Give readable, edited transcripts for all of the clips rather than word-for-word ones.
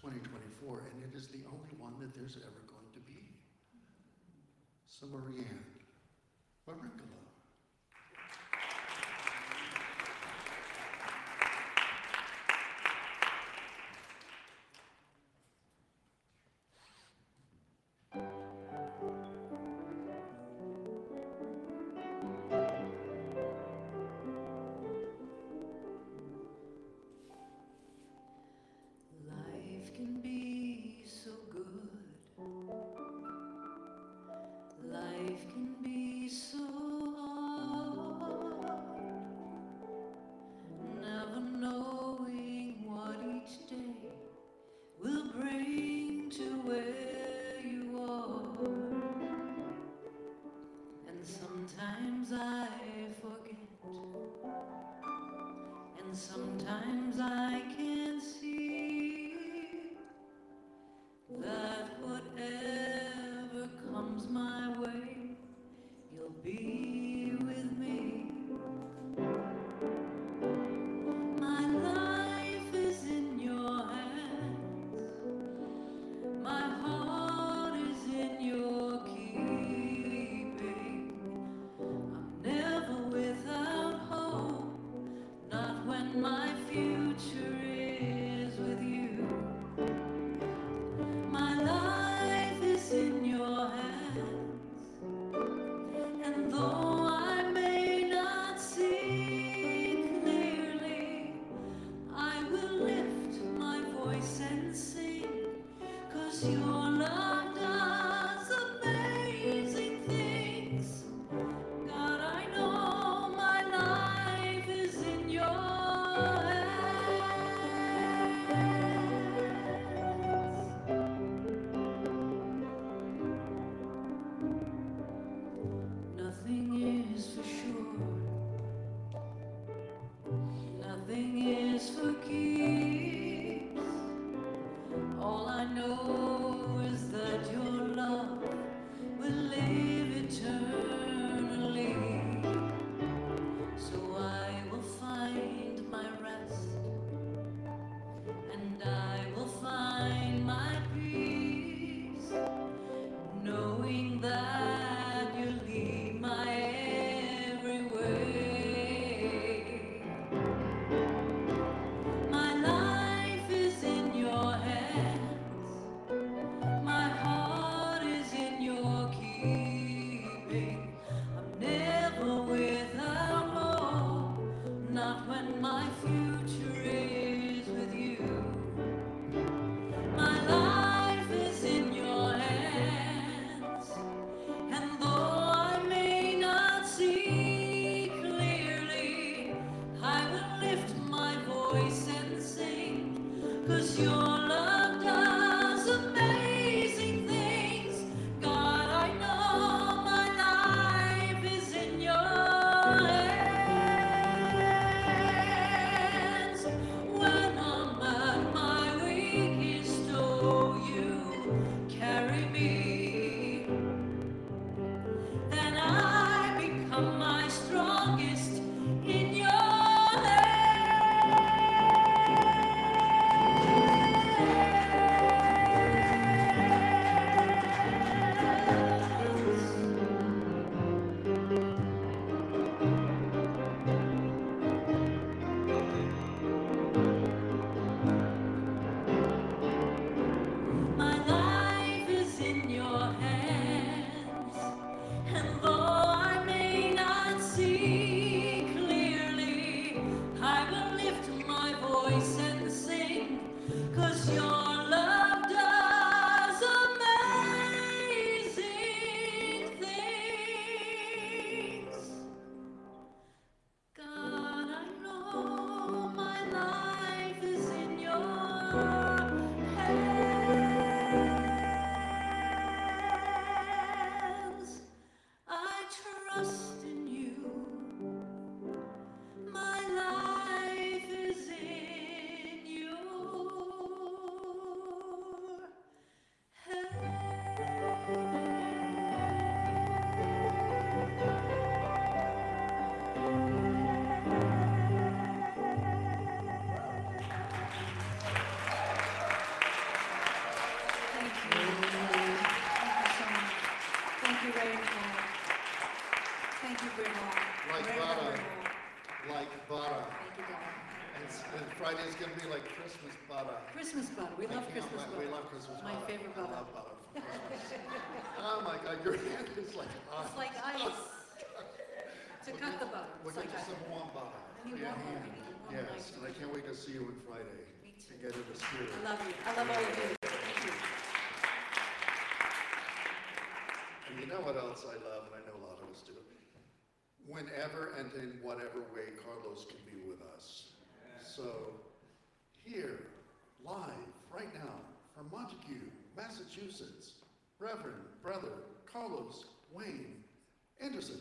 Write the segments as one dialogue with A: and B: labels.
A: 2024, and it is the only one that there's ever going to be. So Marianne Maricola.
B: Life can be so good. Life can be so hard. Never knowing what each day will bring to where you are. And sometimes I forget, and sometimes I can't see that whatever comes my way, you'll be with me. My life is in your hands. My heart is in your keeping. I'm never without hope, not when my future is with you. My life is in your hands, and though I may not see clearly, I will lift my voice and sing, 'cause your love does amazing things. God, I know my life is in your hands. Nothing is for sure, nothing is for keeps. All I know is that your love will live eternally. So I will find my rest, and I will find my peace, knowing that you lead my every way. My life is in your hands. My heart is in your keeping. I'm never without hope, not when my future is with you. My life is in your hands, and though I may not see clearly, I will lift my voice and sing, 'cause your love does amazing things. God, I know my life is in your hands. When I'm at my weakest, oh, you carry me. Then I become my strongest in your My life is in your hands, and though I may not see clearly, I will lift my voice and sing, 'cause your love does amazing things. God, I know my life is in your hands. I trust in you. My life is in you.
A: butter.
B: Christmas butter. We love Christmas butter.
A: We love Christmas
B: My
A: butter.
B: favorite
A: I
B: butter.
A: love butter for Christmas. Oh my God, your hand is like ice.
B: It's like ice. To cut the butter.
A: We'll
B: It's
A: get
B: like
A: you some
B: ice.
A: warm butter.
B: I need warm butter. I need warm
A: Yes,
B: ice.
A: and I can't wait to see you on Friday.
B: Me too.
A: And get in the spirit.
B: I love you. I love all of you. Thank you.
A: And you know what else I love, and I know a lot of us do? Whenever and in whatever way Carlos can be with us. So, here, live, right now, from Montague, Massachusetts, Reverend Brother Carlos Wayne Anderson.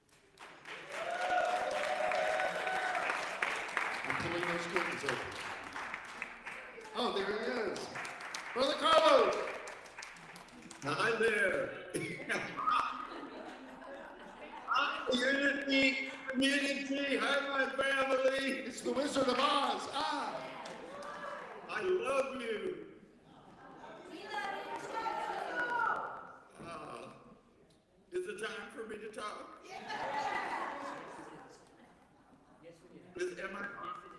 A: I'm pulling those curtains open. Oh, there he is. Brother Carlos!
C: Hi there. Hi, Unity, community. Hi, my family.
A: It's the Wizard of Oz. Ah!
C: I love you. Is it time for me to talk? Am I?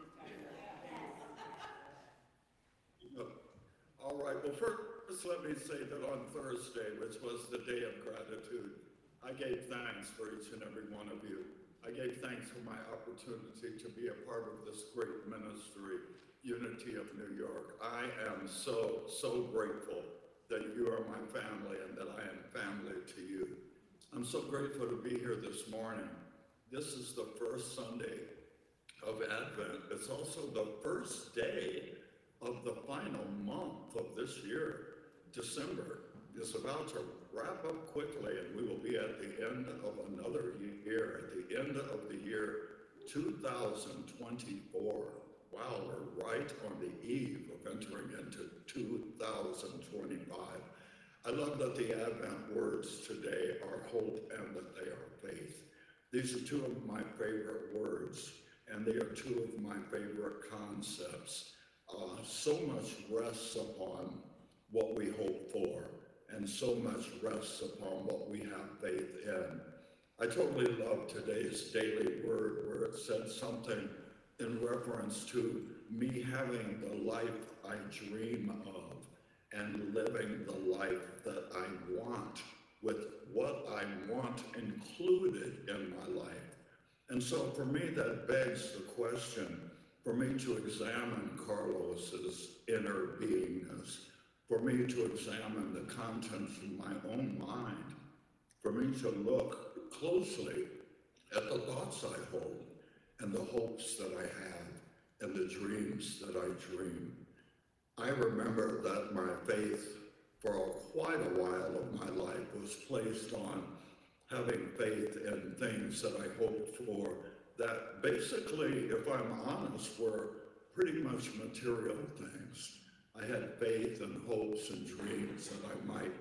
C: All right. Well, first, let me say that on Thursday, which was the day of gratitude, I gave thanks for each and every one of you. I gave thanks for my opportunity to be a part of this great ministry, Unity of New York. I am so, so grateful that you are my family and that I am family to you. I'm so grateful to be here this morning. This is the first Sunday of Advent. It's also the first day of the final month of this year. December is about to wrap up quickly, and we will be at the end of another year, at the end of the year 2024. Wow, we're right on the eve of entering into 2025. I love that the Advent words today are hope and that they are faith. These are two of my favorite words, and they are two of my favorite concepts. So much rests upon what we hope for, and so much rests upon what we have faith in. I totally love today's daily word where it said something in reference to me having the life I dream of and living the life that I want, with what I want included in my life. And so for me, that begs the question, for me to examine Carlos's inner beingness, for me to examine the contents of my own mind, for me to look closely at the thoughts I hold and the hopes that I have and the dreams that I dream. I remember that my faith for quite a while of my life was placed on having faith in things that I hoped for that basically, if I'm honest, were pretty much material things. I had faith and hopes and dreams that I might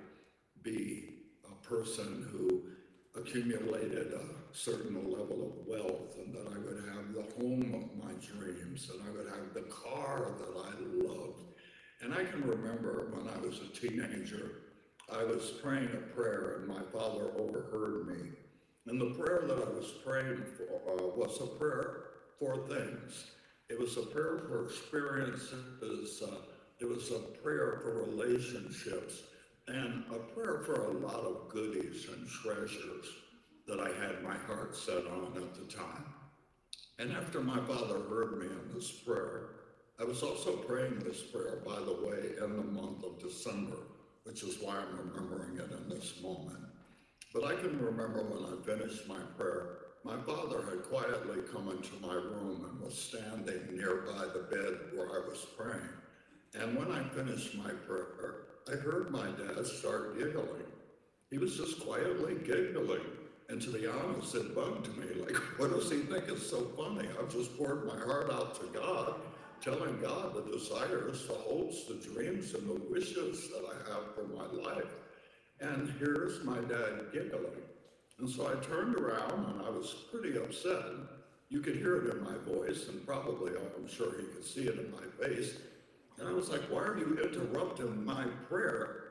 C: be a person who accumulated a certain level of wealth and that I would have the home of my dreams and I would have the car that I loved. And I can remember when I was a teenager, I was praying a prayer and my father overheard me. And the prayer that I was praying for was a prayer for things. It was a prayer for experiences. It was a prayer for relationships and a prayer for a lot of goodies and treasures that I had my heart set on at the time. And after my father heard me in this prayer, I was also praying this prayer, by the way, in the month of December, which is why I'm remembering it in this moment. But I can remember when I finished my prayer, my father had quietly come into my room and was standing nearby the bed where I was praying. And when I finished my prayer, I heard my dad start giggling. He was just quietly giggling. And to be honest, it bugged me. Like, what does he think is so funny? I've just poured my heart out to God, telling God the desires, the hopes, the dreams, and the wishes that I have for my life. And here's my dad giggling. And so I turned around and I was pretty upset. You could hear it in my voice, and probably, I'm sure he could see it in my face. And I was like, why are you interrupting my prayer?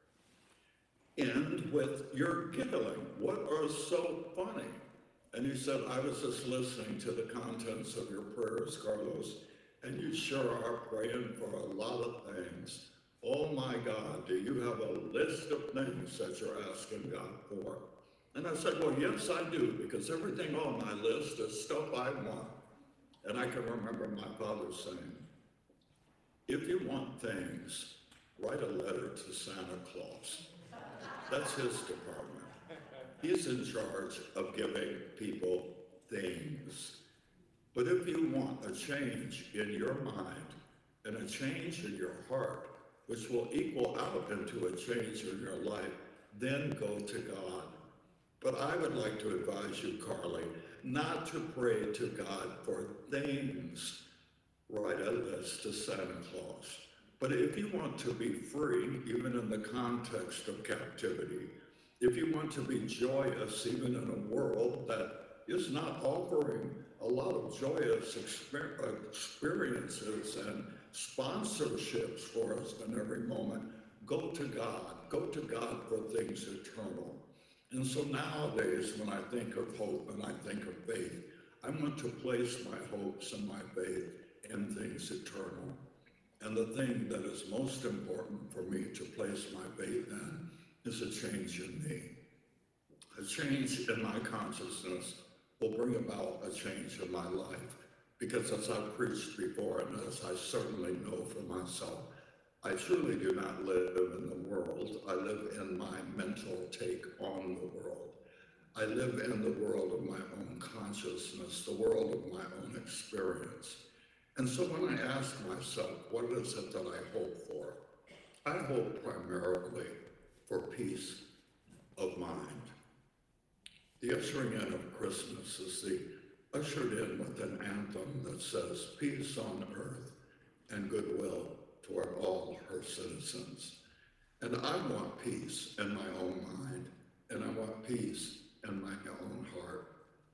C: End with your giggling. What is so funny? And he said, I was just listening to the contents of your prayers, Carlos, and you sure are praying for a lot of things. Oh my God, do you have a list of things that you're asking God for? And I said, well, yes, I do, because everything on my list is stuff I want. And I can remember my father saying, if you want things, write a letter to Santa Claus. That's his department. He's in charge of giving people things. But if you want a change in your mind and a change in your heart, which will equal out into a change in your life, then go to God. But I would like to advise you, Carly, not to pray to God for things. Write a list to Santa Claus. But if you want to be free, even in the context of captivity, if you want to be joyous, even in a world that is not offering a lot of joyous experiences and sponsorships for us in every moment, go to God. Go to God for things eternal. And so nowadays, when I think of hope and I think of faith, I want to place my hopes and my faith in things eternal. And the thing that is most important for me to place my faith in is a change in me. A change in my consciousness will bring about a change in my life. Because as I've preached before, and as I certainly know for myself, I truly do not live in the world. I live in my mental take on the world. I live in the world of my own consciousness, the world of my own experience. And so when I ask myself, what is it that I hope for? I hope primarily for peace of mind. The ushering in of Christmas is ushered in with an anthem that says, peace on earth and goodwill toward all her citizens. And I want peace in my own mind, and I want peace in my own heart.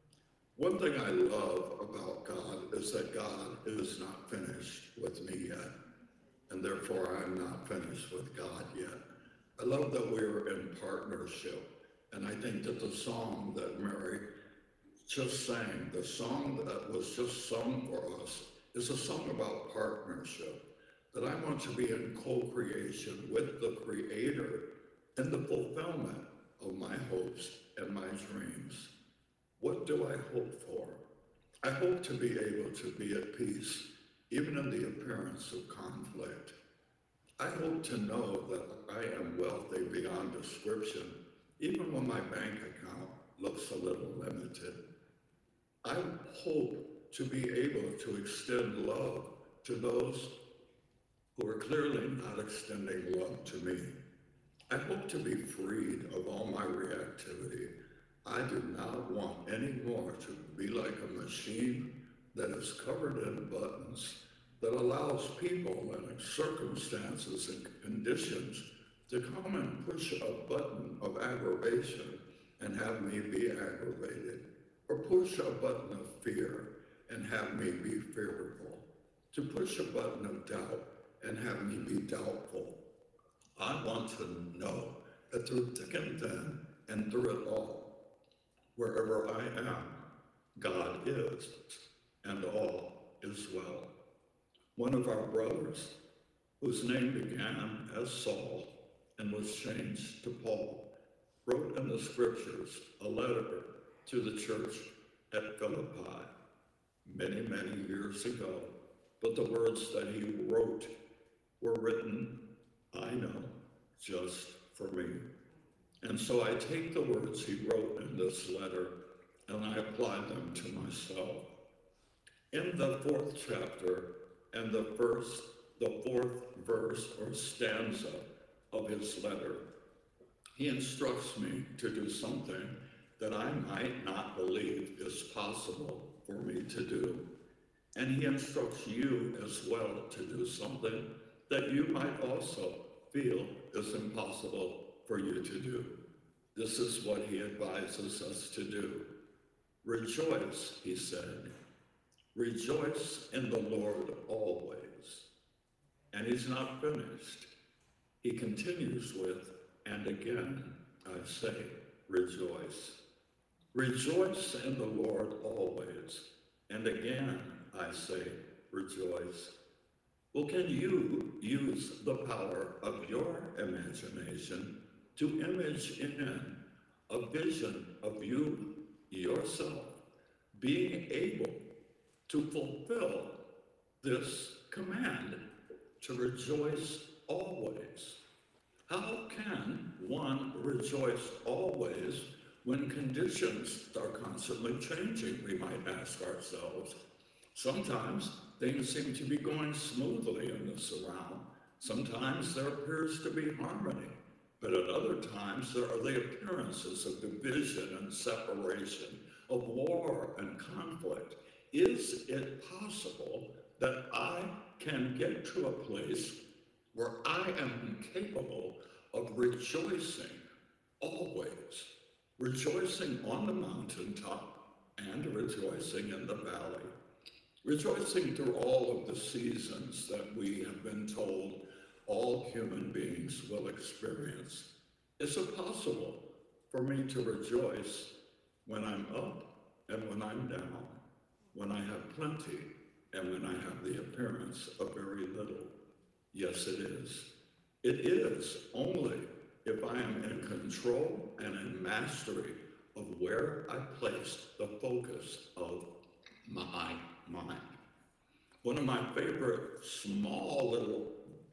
C: One thing I love about God is that God is not finished with me yet, and therefore I'm not finished with God yet. I love that we're in partnership, and I think that the song that Mary just sang, the song that was just sung for us, is a song about partnership, that I want to be in co-creation with the Creator in the fulfillment of my hopes and my dreams. What do I hope for? I hope to be able to be at peace, even in the appearance of conflict. I hope to know that I am wealthy beyond description, even when my bank account looks a little limited. I hope to be able to extend love to those who are clearly not extending love to me. I hope to be freed of all my reactivity. I do not want any more to be like a machine that is covered in buttons that allows people and circumstances and conditions to come and push a button of aggravation and have me be aggravated, or push a button of fear and have me be fearful, to push a button of doubt and have me be doubtful. I want to know that through thick and thin and through it all, wherever I am, God is, and all is well. One of our brothers, whose name began as Saul and was changed to Paul, wrote in the scriptures a letter to the church at Philippi many, many years ago. But the words that he wrote were written, I know, just for me. And so I take the words he wrote in this letter and I apply them to myself. In the 4th chapter and the 4th verse or stanza of his letter, he instructs me to do something that I might not believe is possible for me to do. And he instructs you as well to do something that you might also feel is impossible for you to do. This is what he advises us to do. Rejoice, he said. Rejoice in the Lord always. And he's not finished. He continues with, and again, I say, rejoice. Rejoice in the Lord always. And again, I say, rejoice. Well, can you use the power of your imagination to image in a vision of you, yourself, being able to fulfill this command to rejoice always? How can one rejoice always when conditions are constantly changing, we might ask ourselves? Sometimes things seem to be going smoothly in this realm. Sometimes there appears to be harmony, but at other times there are the appearances of division and separation, of war and conflict. Is it possible that I can get to a place where I am capable of rejoicing always, rejoicing on the mountaintop and rejoicing in the valley, rejoicing through all of the seasons that we have been told all human beings will experience? Is it possible for me to rejoice when I'm up and when I'm down, when I have plenty and when I have the appearance of very little? Yes, it is. It is only if I am in control and in mastery of where I place the focus of my mind. One of my favorite small little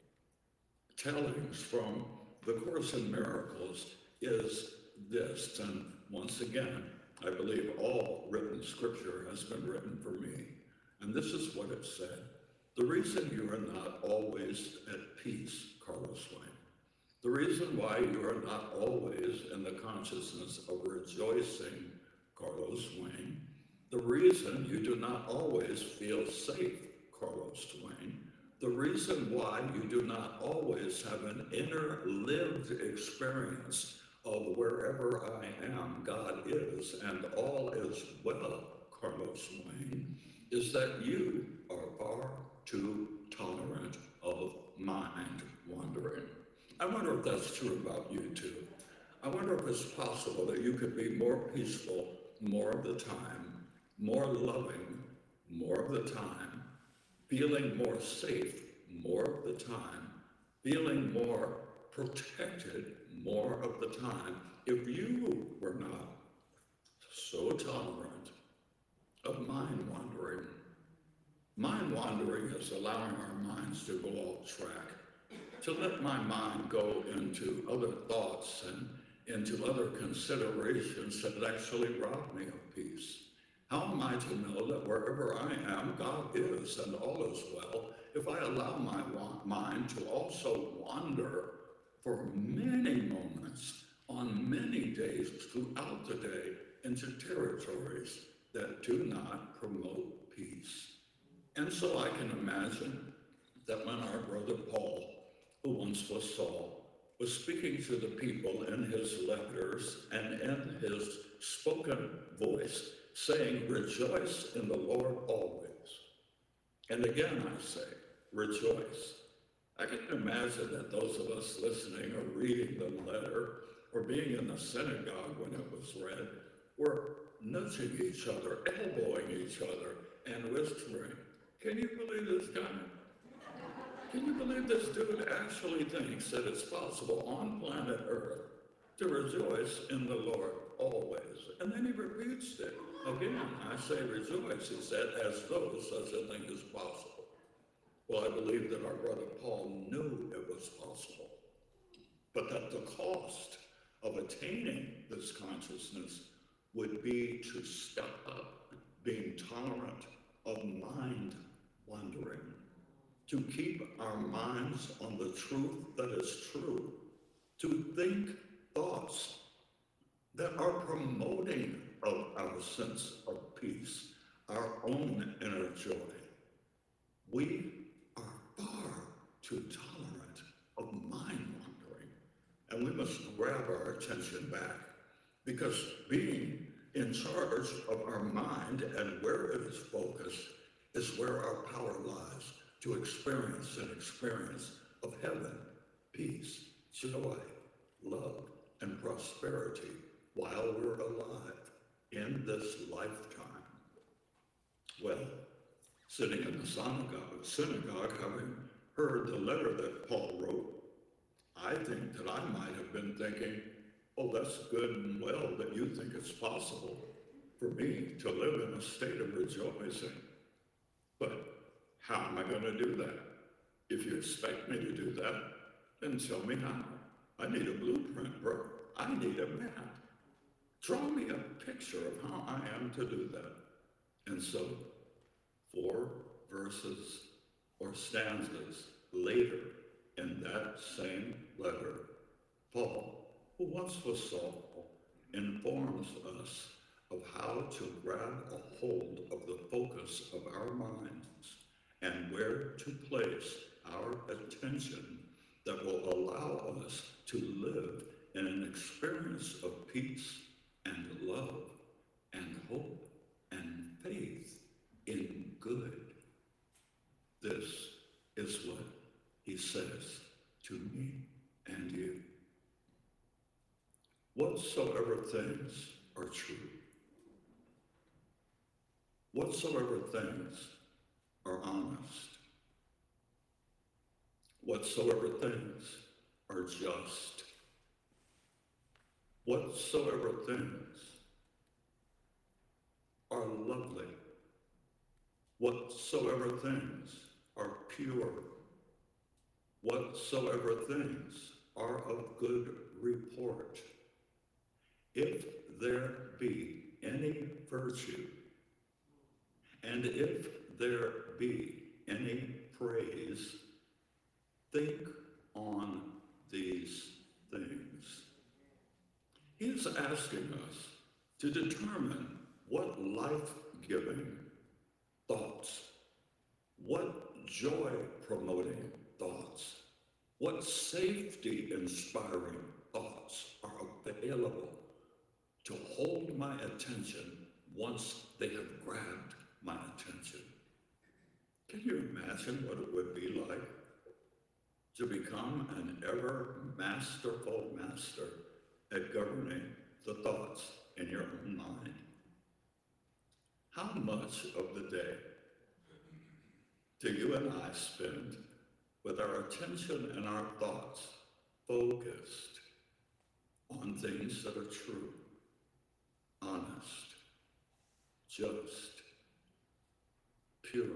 C: tellings from the Course in Miracles is this, and once again, I believe all written scripture has been written for me, and this is what it said. The reason you are not always at peace, Carlos Wayne, the reason why you are not always in the consciousness of rejoicing, Carlos Wayne, the reason you do not always feel safe, Carlos Wayne, the reason why you do not always have an inner lived experience of wherever I am, God is, and all is well, Carlos Wayne, is that you are far too tolerant of mind wandering. I wonder if that's true about you too. I wonder if it's possible that you could be more peaceful more of the time, more loving more of the time, feeling more safe more of the time, feeling more protected more of the time, if you were not so tolerant of mind wandering. Mind wandering is allowing our minds to go off track, to let my mind go into other thoughts and into other considerations that actually rob me of peace. How am I to know that wherever I am, God is and all is well, if I allow my mind to also wander for many moments on many days throughout the day into territories that do not promote peace? And so I can imagine that when our brother Paul, who once was Saul, was speaking to the people in his letters and in his spoken voice, saying, rejoice in the Lord always. And again I say, rejoice. I can imagine that those of us listening or reading the letter or being in the synagogue when it was read were nudging each other, elbowing each other, and whispering, can you believe this guy? Can you believe this dude actually thinks that it's possible on planet Earth to rejoice in the Lord always? And then he repeats it. Again, I say rejoice, he said, as though such a thing is possible. Well, I believe that our brother Paul knew it was possible, but that the cost of attaining this consciousness would be to step up being tolerant of mind wandering, to keep our minds on the truth that is true, to think thoughts that are promoting of our sense of peace, our own inner joy. We are far too tolerant of mind wandering, and we must grab our attention back, because being in charge of our mind and where it is focused is where our power lies to experience an experience of heaven, peace, joy, love, and prosperity while we're alive in this lifetime. Well, sitting in the synagogue having heard the letter that Paul wrote, I think that I might have been thinking, oh, that's good and well that you think it's possible for me to live in a state of rejoicing. But how am I going to do that? If you expect me to do that, then tell me how. I need a blueprint, bro. I need a map. Draw me a picture of how I am to do that. And so, 4 verses or stanzas later in that same letter, Paul, who once was Saul, informs us of how to grab a hold of the focus of our minds and where to place our attention that will allow us to live in an experience of peace and love and hope and faith in good. This is what he says to me and you. Whatsoever things are true, whatsoever things are honest, whatsoever things are just, whatsoever things are lovely, whatsoever things are pure, whatsoever things are of good report, if there be any virtue, and if there be any praise, think on these things. He is asking us to determine what life-giving thoughts, what joy-promoting thoughts, what safety-inspiring thoughts are available to hold my attention once they have grabbed my attention. Can you imagine what it would be like to become an ever masterful master at governing the thoughts in your own mind? How much of the day do you and I spend with our attention and our thoughts focused on things that are true, honest, just, pure,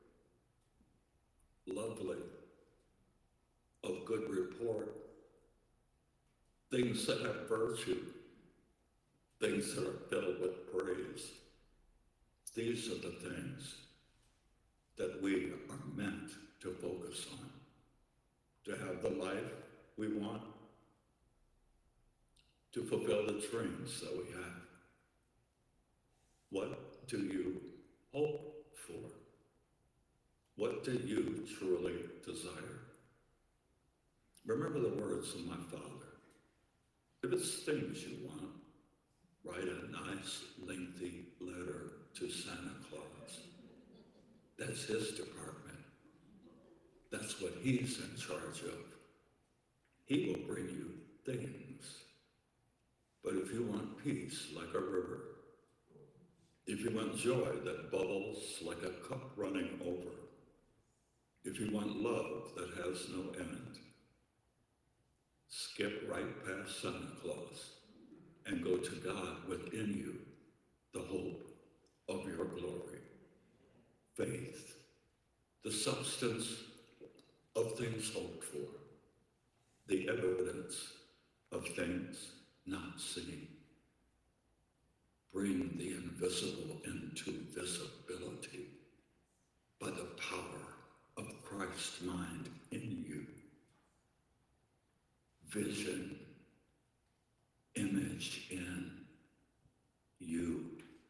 C: lovely, of good report, things that have virtue, things that are filled with praise? These are the things that we are meant to focus on, to have the life we want, to fulfill the dreams that we have. What do you hope for? What do you truly desire? Remember the words of my father. If it's things you want, write a nice, lengthy letter to Santa Claus. That's his department. That's what he's in charge of. He will bring you things. But if you want peace like a river, if you want joy that bubbles like a cup running over, if you want love that has no end, skip right past Santa Claus and go to God within you, the hope of your glory. Faith, the substance of things hoped for, the evidence of things not seen. Bring the invisible into visibility by the power of Christ's mind in you. Vision, image in you.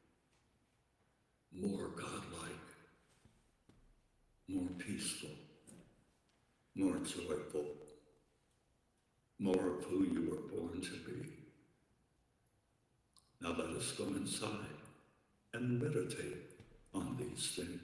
C: More godlike, more peaceful, more joyful, more of who you were born to be. Now let us go inside and meditate on these things.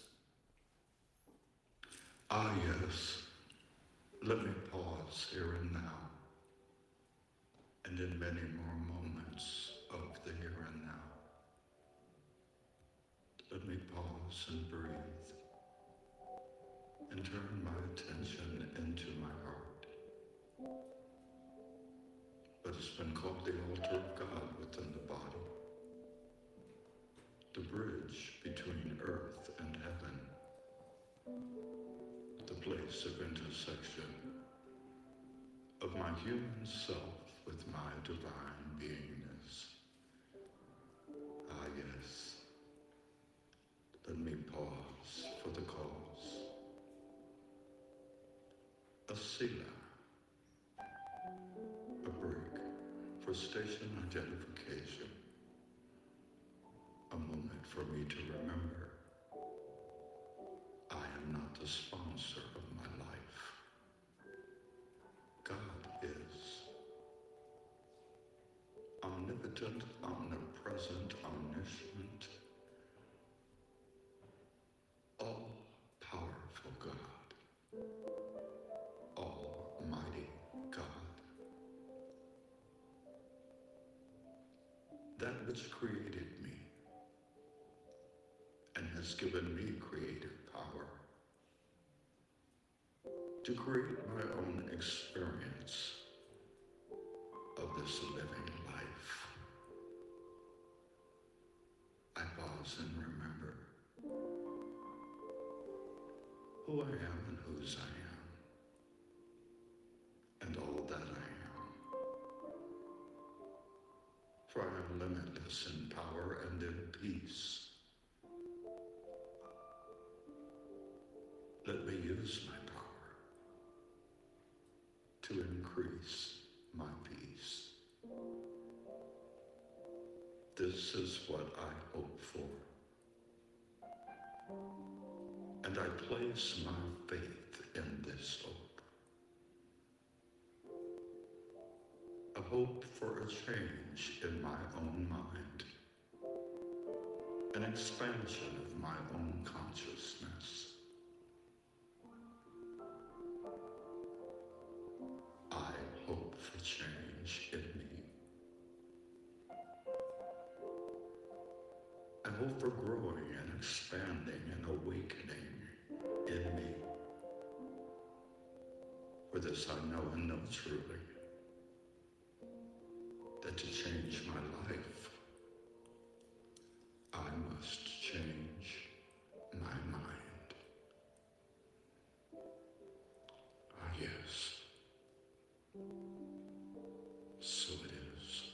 C: Ah, yes, let me pause here and now, and in many more moments of the here and now. Let me pause and breathe
D: and turn my attention into my heart. But it's been called the altar of God within the body, the bridge between earth and heaven, the place of intersection of my human self with my divine beingness. Ah, yes. Let me pause for the cause. A sila, a break for station identification, a moment for me to remember I am not the sponsor of my life. God is omnipotent, omnipresent, omniscient, all-powerful God, almighty God. That which created me and has given me creative power to create my own experience of this living life. I pause and remember who I am and whose I am, and all that I am. For I am limitless in power and in peace. Let me use my power to increase my peace. This is what I hope for. And I place my faith in this hope. A hope for a change in my own mind, an expansion of my own consciousness. I hope for change in me. I hope for growing and expanding and awakening in me. For this I know and know truly, that to change my life, I must change my mind. Ah, yes. So it is.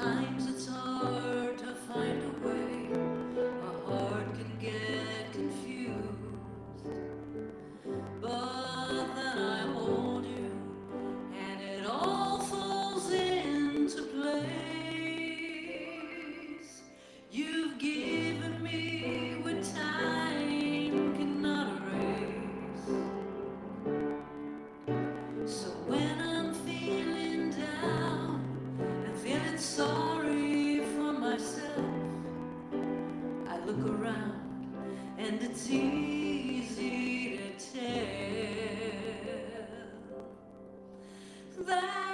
B: Sometimes it's hard to find a way. A heart can get confused. But then I hold you, and it all falls into place. You've given me what time cannot erase. So when I'm feeling down and feeling sorry for myself, I look around and it's easy to tell that